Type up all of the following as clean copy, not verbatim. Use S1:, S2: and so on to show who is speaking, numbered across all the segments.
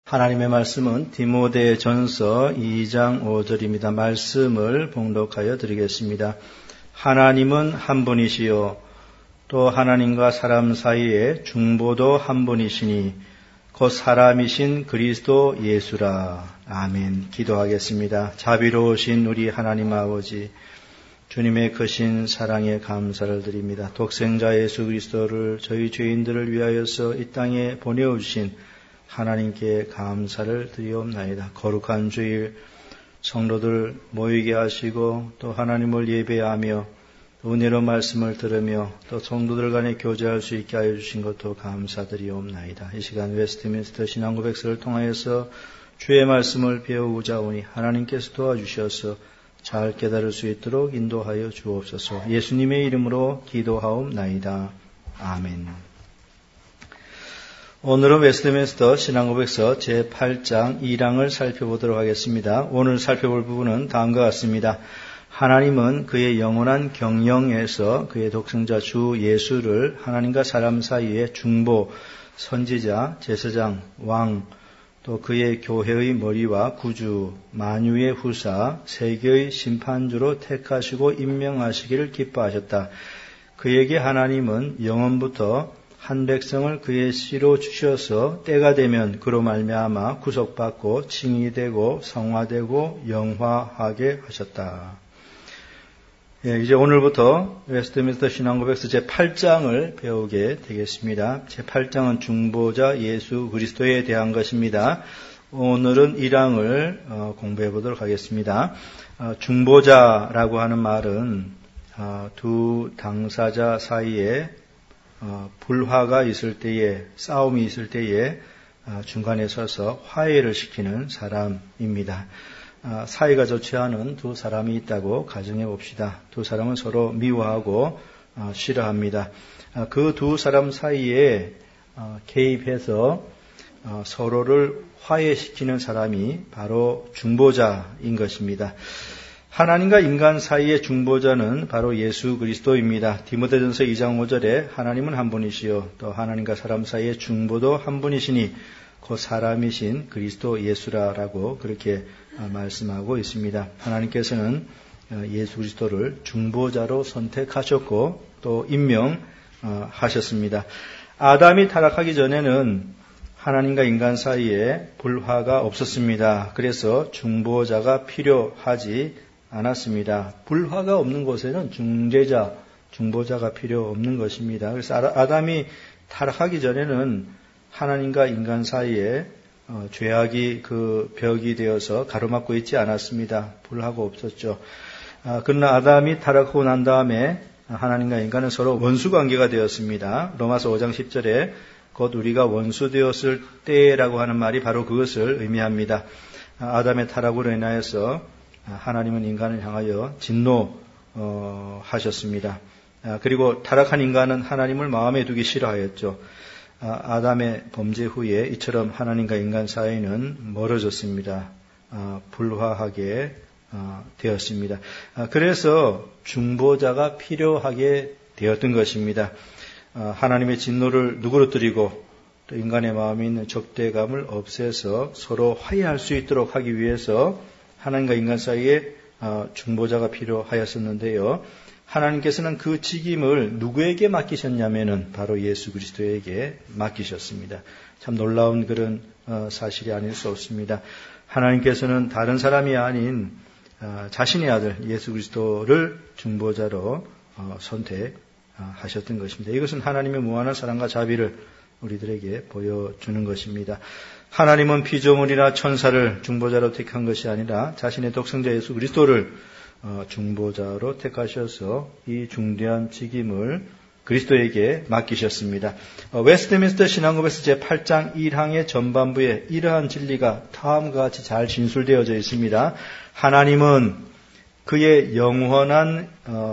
S1: 하나님의 말씀은 디모데전서 2장 5절입니다. 말씀을 봉독하여 드리겠습니다. 하나님은 한 분이시요 또 하나님과 사람 사이에 중보도 한 분이시니 곧 사람이신 그리스도 예수라. 아멘. 기도하겠습니다. 자비로우신 우리 하나님 아버지, 주님의 크신 사랑에 감사를 드립니다. 독생자 예수 그리스도를 저희 죄인들을 위하여서 이 땅에 보내주신 하나님께 감사를 드리옵나이다. 거룩한 주일 성도들 모이게 하시고 또 하나님을 예배하며 은혜로 말씀을 들으며 또 성도들 간에 교제할 수 있게 하여 주신 것도 감사드리옵나이다. 이 시간 웨스트민스터 신앙고백서를 통하여서 주의 말씀을 배우고자 오니 하나님께서 도와주셔서 잘 깨달을 수 있도록 인도하여 주옵소서. 예수님의 이름으로 기도하옵나이다. 아멘. 오늘은 웨스트민스터 신앙고백서 제8장 2장을 살펴보도록 하겠습니다. 오늘 살펴볼 부분은 다음과 같습니다. 하나님은 그의 영원한 경영에서 그의 독생자 주 예수를 하나님과 사람 사이의 중보, 선지자, 제사장, 왕, 또 그의 교회의 머리와 구주, 만유의 후사, 세계의 심판주로 택하시고 임명하시기를 기뻐하셨다. 그에게 하나님은 영원부터 한 백성을 그의 씨로 주셔서 때가 되면 그로 말미암아 구속받고 칭의되고 성화되고 영화하게 하셨다. 이제 오늘부터 웨스트민스터 신앙고백서 제8장을 배우게 되겠습니다. 제8장은 중보자 예수 그리스도에 대한 것입니다. 오늘은 1장을 공부해 보도록 하겠습니다. 중보자라고 하는 말은 두 당사자 사이에 불화가 있을 때에, 싸움이 있을 때에 중간에 서서 화해를 시키는 사람입니다. 사이가 좋지 않은 두 사람이 있다고 가정해 봅시다. 두 사람은 서로 미워하고 싫어합니다. 그 두 사람 사이에 개입해서 서로를 화해시키는 사람이 바로 중보자인 것입니다. 하나님과 인간 사이의 중보자는 바로 예수 그리스도입니다. 디모데전서 2장 5절에 하나님은 한 분이시요 또 하나님과 사람 사이의 중보도 한 분이시니 곧 사람이신 그리스도 예수라라고 그렇게 말씀하고 있습니다. 하나님께서는 예수 그리스도를 중보자로 선택하셨고 또 임명하셨습니다. 아담이 타락하기 전에는 하나님과 인간 사이에 불화가 없었습니다. 그래서 중보자가 필요하지 않았습니다. 불화가 없는 곳에는 중보자가 필요 없는 것입니다. 그래서 아담이 타락하기 전에는 하나님과 인간 사이에 죄악이 그 벽이 되어서 가로막고 있지 않았습니다. 불화가 없었죠. 그러나 아담이 타락하고 난 다음에 하나님과 인간은 서로 원수 관계가 되었습니다. 로마서 5장 10절에 곧 우리가 원수 되었을 때라고 하는 말이 바로 그것을 의미합니다. 아담의 타락으로 인하여서 하나님은 인간을 향하여 진노하셨습니다. 그리고 타락한 인간은 하나님을 마음에 두기 싫어하였죠. 아담의 범죄 후에 이처럼 하나님과 인간 사이는 멀어졌습니다. 불화하게 되었습니다. 그래서 중보자가 필요하게 되었던 것입니다. 하나님의 진노를 누그러뜨리고 또 인간의 마음에 있는 적대감을 없애서 서로 화해할 수 있도록 하기 위해서 하나님과 인간 사이에 중보자가 필요하였었는데요. 하나님께서는 그 직임을 누구에게 맡기셨냐면은 바로 예수 그리스도에게 맡기셨습니다. 참 놀라운 그런 사실이 아닐 수 없습니다. 하나님께서는 다른 사람이 아닌 자신의 아들 예수 그리스도를 중보자로 선택하셨던 것입니다. 이것은 하나님의 무한한 사랑과 자비를 우리들에게 보여주는 것입니다. 하나님은 피조물이나 천사를 중보자로 택한 것이 아니라 자신의 독생자 예수 그리스도를 중보자로 택하셔서 이 중대한 직임을 그리스도에게 맡기셨습니다. 웨스트민스터 신앙고백서 제8장 1항의 전반부에 이러한 진리가 다음과 같이 잘 진술되어져 있습니다. 하나님은 그의 영원한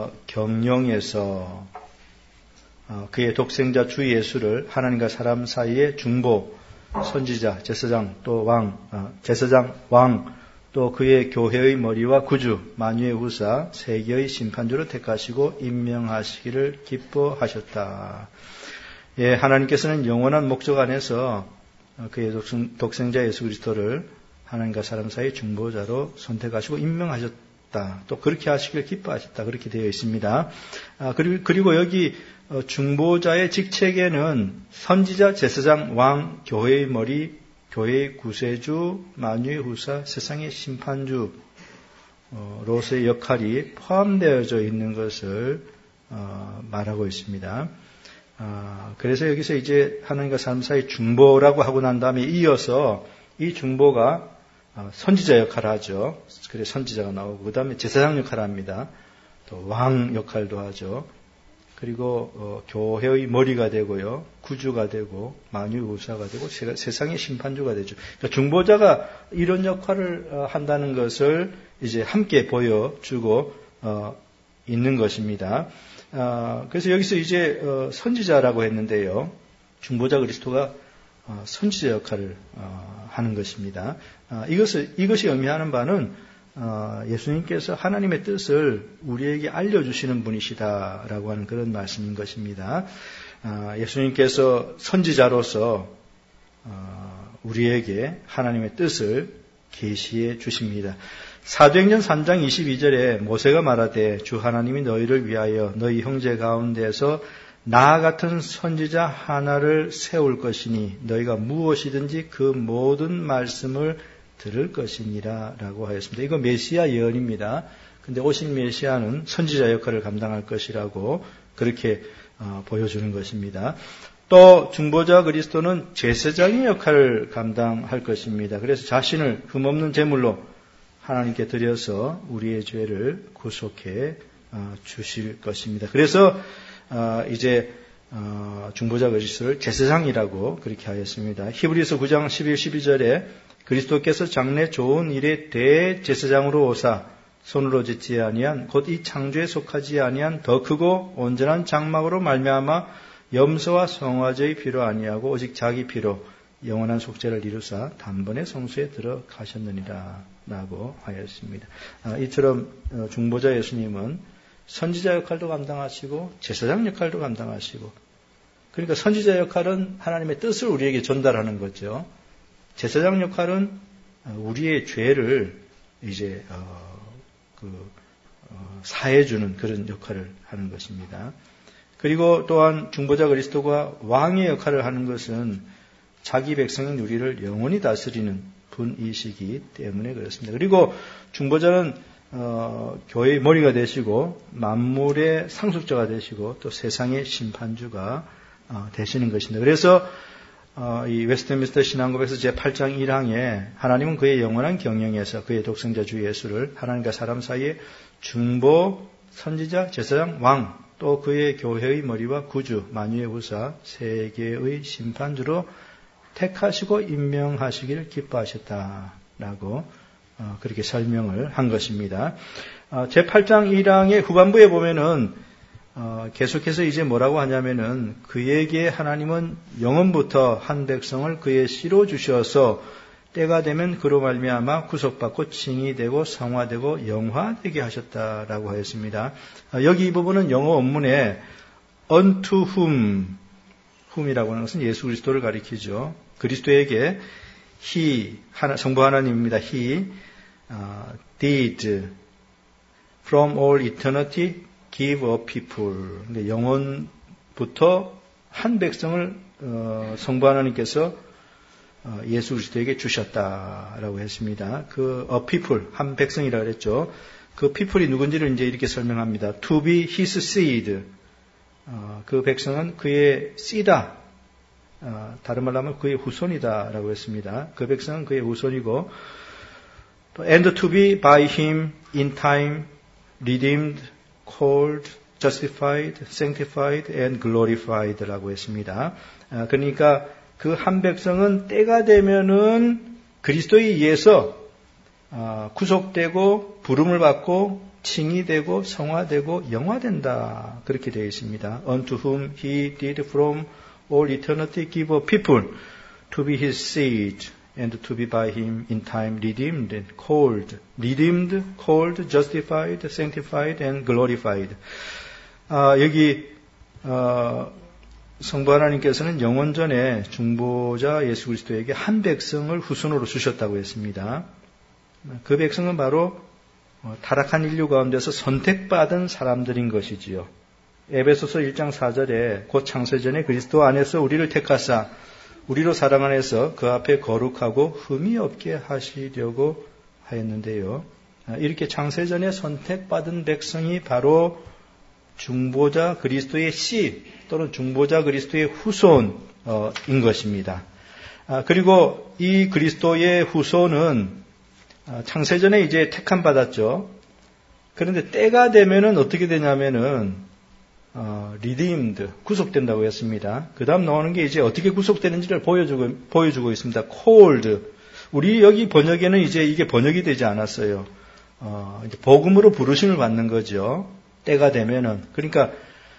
S1: 경영에서 그의 독생자 주 예수를 하나님과 사람 사이의 중보, 선지자, 제사장, 또 왕, 또 그의 교회의 머리와 구주, 만유의 후사, 세계의 심판주로 택하시고 임명하시기를 기뻐하셨다. 예, 하나님께서는 영원한 목적 안에서 그의 독생자 예수 그리스도를 하나님과 사람 사이 중보자로 선택하시고 임명하셨다. 또 그렇게 하시길 기뻐하셨다. 그렇게 되어 있습니다. 그리고 여기 중보자의 직책에는 선지자, 제사장, 왕, 교회의 머리, 교회의 구세주, 만유의 후사, 세상의 심판주 로서의 역할이 포함되어져 있는 것을 말하고 있습니다. 그래서 여기서 이제 하나님과 사람 사이 중보라고 하고 난 다음에 이어서 이 중보가 선지자 역할을 하죠. 그래서 선지자가 나오고 그 다음에 제사장 역할을 합니다. 또 왕 역할도 하죠. 그리고 교회의 머리가 되고요. 구주가 되고 만유의 후사가 되고 세상의 심판주가 되죠. 그러니까 중보자가 이런 역할을 한다는 것을 이제 함께 보여주고 있는 것입니다. 그래서 여기서 이제 선지자라고 했는데요. 중보자 그리스도가 선지자 역할을 하는 것입니다. 이것이 의미하는 바는 예수님께서 하나님의 뜻을 우리에게 알려주시는 분이시다라고 하는 그런 말씀인 것입니다. 예수님께서 선지자로서 우리에게 하나님의 뜻을 계시해 주십니다. 사도행전 3장 22절에 모세가 말하되 주 하나님이 너희를 위하여 너희 형제 가운데서 나 같은 선지자 하나를 세울 것이니 너희가 무엇이든지 그 모든 말씀을 들을 것이니라 라고 하였습니다. 이거 메시아 예언입니다. 근데 오신 메시아는 선지자 역할을 감당할 것이라고 그렇게 보여주는 것입니다. 또 중보자 그리스도는 제사장의 역할을 감당할 것입니다. 그래서 자신을 흠없는 제물로 하나님께 드려서 우리의 죄를 구속해 주실 것입니다. 그래서 이제 중보자 그리스도를 제사장이라고 그렇게 하였습니다. 히브리서 9장 11, 12절에 그리스도께서 장래 좋은 일의 대제사장으로 오사 손으로 짓지 아니한 곧 이 창조에 속하지 아니한 더 크고 온전한 장막으로 말미암아 염소와 성화제의 피로 아니하고 오직 자기 피로 영원한 속죄를 이루사 단번에 성소에 들어가셨느니라 라고 하였습니다. 이처럼 중보자 예수님은 선지자 역할도 감당하시고 제사장 역할도 감당하시고, 그러니까 선지자 역할은 하나님의 뜻을 우리에게 전달하는 거죠. 제사장 역할은 우리의 죄를 이제 사해주는 그런 역할을 하는 것입니다. 그리고 또한 중보자 그리스도가 왕의 역할을 하는 것은 자기 백성인 우리를 영원히 다스리는 분이시기 때문에 그렇습니다. 그리고 중보자는 교회의 머리가 되시고 만물의 상속자가 되시고 또 세상의 심판주가 되시는 것입니다. 그래서 이 웨스트민스터 신앙고백서 제8장 1항에 하나님은 그의 영원한 경영에서 그의 독생자 주 예수를 하나님과 사람 사이에 중보, 선지자, 제사장, 왕, 또 그의 교회의 머리와 구주, 만유의 후사, 세계의 심판주로 택하시고 임명하시기를 기뻐하셨다라고 그렇게 설명을 한 것입니다. 제8장 1항의 후반부에 보면은 계속해서 이제 뭐라고 하냐면은 그에게 하나님은 영원부터 한 백성을 그의 씨로 주셔서 때가 되면 그로 말미암아 구속받고 칭의되고 성화되고 영화되게 하셨다라고 하였습니다. 여기 이 부분은 영어 원문에 unto whom이라고 하는 것은 예수 그리스도를 가리키죠. 그리스도에게 He, 성부 하나님입니다. He did from all eternity give a people. 영원부터 한 백성을 성부 하나님께서 예수 그리스도에게 주셨다라고 했습니다. 그 a people, 한 백성이라고 그랬죠. 그 people이 누군지를 이제 이렇게 설명합니다. To be his seed. 그 백성은 그의 씨다. 다른 말로 하면 그의 후손이다라고 했습니다. 그 백성은 그의 후손이고, and to be by him in time redeemed, called, justified, sanctified, and glorified라고 했습니다. 그러니까 그 한 백성은 때가 되면은 그리스도에 의해서 구속되고 부름을 받고 칭의되고 성화되고 영화된다. 그렇게 되어 있습니다. Unto whom he did from all eternity give a people to be his seed and to be by him in time redeemed, called, justified, sanctified, and glorified. 여기 성부 하나님께서는 영원전에 중보자 예수 그리스도에게 한 백성을 후손으로 주셨다고 했습니다. 그 백성은 바로 타락한 인류 가운데서 선택받은 사람들인 것이지요. 에베소서 1장 4절에 곧 창세전에 그리스도 안에서 우리를 택하사 우리로 사랑 안에서 그 앞에 거룩하고 흠이 없게 하시려고 하였는데요. 이렇게 창세전에 선택받은 백성이 바로 중보자 그리스도의 씨 또는 중보자 그리스도의 후손인 것입니다. 그리고 이 그리스도의 후손은 창세전에 이제 택함 받았죠. 그런데 때가 되면은 어떻게 되냐면은 redeemed, 구속된다고 했습니다. 그 다음 나오는 게 이제 어떻게 구속되는지를 보여주고 있습니다. called. 우리 여기 번역에는 이제 이게 번역이 되지 않았어요. 이제 복음으로 부르심을 받는 거죠. 때가 되면은. 그러니까,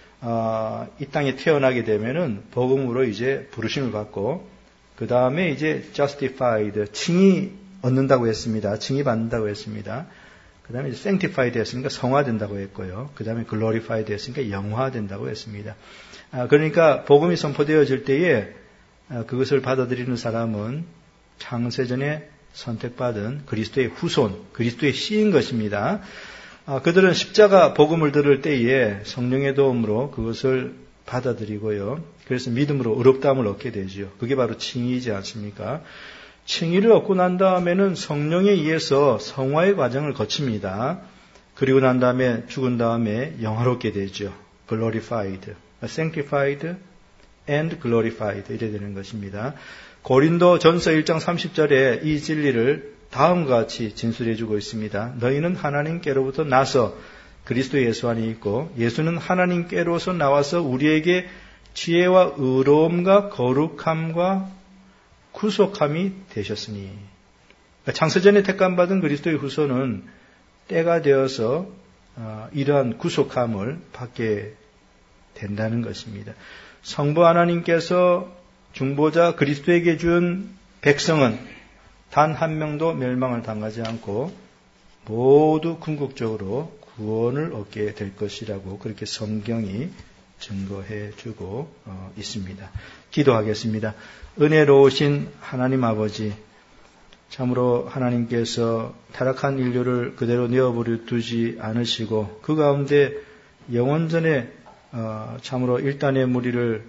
S1: 이 땅에 태어나게 되면은 복음으로 이제 부르심을 받고, 그 다음에 이제 justified, 칭의 얻는다고 했습니다. 칭의 받는다고 했습니다. 그 다음에 sanctified 했으니까 성화된다고 했고요. 그 다음에 glorified 했으니까 영화된다고 했습니다. 그러니까 복음이 선포되어질 때에 그것을 받아들이는 사람은 창세전에 선택받은 그리스도의 후손, 그리스도의 씨인 것입니다. 그들은 십자가 복음을 들을 때에 성령의 도움으로 그것을 받아들이고요. 그래서 믿음으로 의롭다함을 얻게 되죠. 그게 바로 칭의이지 않습니까? 칭의를 얻고 난 다음에는 성령에 의해서 성화의 과정을 거칩니다. 그리고 난 다음에 죽은 다음에 영화롭게 되죠. glorified, sanctified and glorified 이래 되는 것입니다. 고린도 전서 1장 30절에 이 진리를 다음과 같이 진술해 주고 있습니다. 너희는 하나님께로부터 나서 그리스도 예수 안에 있고 예수는 하나님께로서 나와서 우리에게 지혜와 의로움과 거룩함과 구속함이 되셨으니. 창세전에 택감받은 그리스도의 후손은 때가 되어서 이러한 구속함을 받게 된다는 것입니다. 성부 하나님께서 중보자 그리스도에게 준 백성은 단 한 명도 멸망을 당하지 않고 모두 궁극적으로 구원을 얻게 될 것이라고 그렇게 성경이 증거해 주고 있습니다. 기도하겠습니다. 은혜로우신 하나님 아버지, 참으로 하나님께서 타락한 인류를 그대로 내어버려 두지 않으시고 그 가운데 영원전에 참으로 일단의 무리를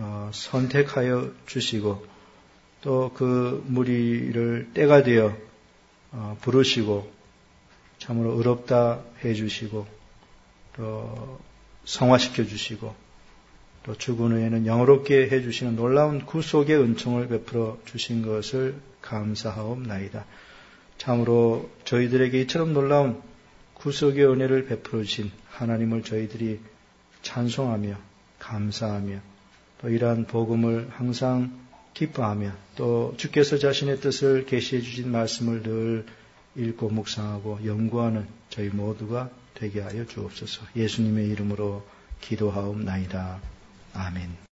S1: 선택하여 주시고 또 그 무리를 때가 되어 부르시고 참으로 의롭다 해주시고 또 성화시켜 주시고 또 죽은 후에는 영원롭게 해주시는 놀라운 구속의 은총을 베풀어 주신 것을 감사하옵나이다. 참으로 저희들에게 이처럼 놀라운 구속의 은혜를 베풀어 주신 하나님을 저희들이 찬송하며 감사하며 또 이러한 복음을 항상 기뻐하며 또 주께서 자신의 뜻을 계시해 주신 말씀을 늘 읽고 묵상하고 연구하는 저희 모두가 되게 하여 주옵소서. 예수님의 이름으로 기도하옵나이다. 아멘.